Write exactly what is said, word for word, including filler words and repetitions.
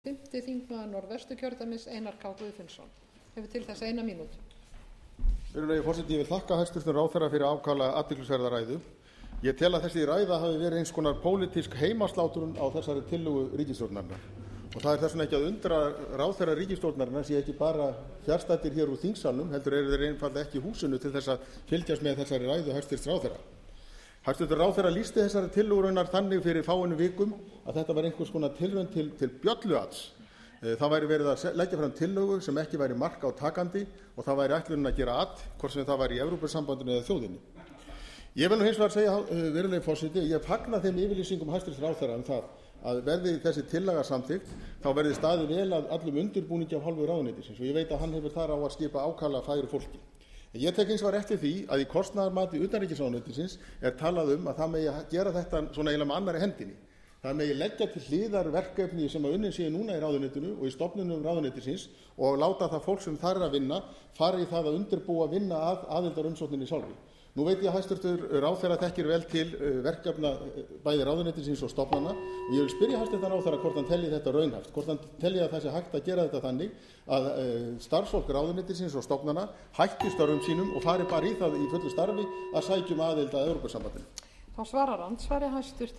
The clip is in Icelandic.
fimmti þingmaður Norðvesturkjördæmis, Einar K Guðfinnsson, hefur til þess eina mínútu. Virðulegi forseti, ég vil þakka hæstvirtum ráðherra fyrir ákaflega athyglisverða ræðu. Ég tel að þessi ræða hafi verið eins konar pólitísk heimaslátrun á þessari tillögu ríkisstjórnarinnar. Og það er þess vegna ekki að undra ráðherra ríkisstjórnarinnar sé ekki bara fjarstæddir hér úr þingsalnum, heldur eru þeir einfaldlega ekki í húsinu til þess að fylgjast með þessari ræðu hæstvirts ráðherra. Hæstvirtur ráðherra lýsti þessari tillögu raunar þannig fyrir fáeinum vikum að þetta var einhvers konar tilraun til, til bjölluats. Það væri verið að leggja fram tillögu sem ekki væri mark á takandi og það væri ætlunin að gera att, hvort sem það væri í Evrópusambandinu eða þjóðinni. Ég vil nú hins vegar segja, virðulegi forseti, ég fagna þeim yfirlýsingum hæstvirts ráðherra um það að verði þessi tillaga samþykkt þá verði staðið vel að allum undirbúningi af hálfu ráðuneytisins og ég veit að hann hefur þar á að skipa ákaflega færu fólki. Ég tek hins vegar eftir því að í kostnaðarmati utanríkisráðuneytisins er talað um að það megi gera þetta svona eiginlega með annarri hendinni. Það megi leggja til hliðar verkefni sem að unnin séu núna í ráðuneytinu og í stofnunum ráðuneytisins og láta það fólk sem þar er að vinna fara í það að undirbúa vinna að aðildarumsókninni sjálfri. Nú veit ég að hæstvirtur ráðherra þekkir vel til verkefna bæði ráðuneytisins og stofnana og ég vil spyrja hæstvirtan ráðherra hvort hann telji þetta raunhæft, hvort hann telji að það sé hægt að gera þetta þannig að starfsfólk ráðuneytisins og stofnana hætti störfum sínum og fari bara í það í fullu starfi að sækjum aðild að Evrópusambandinu. Þá svarar andsvari hæstvirtur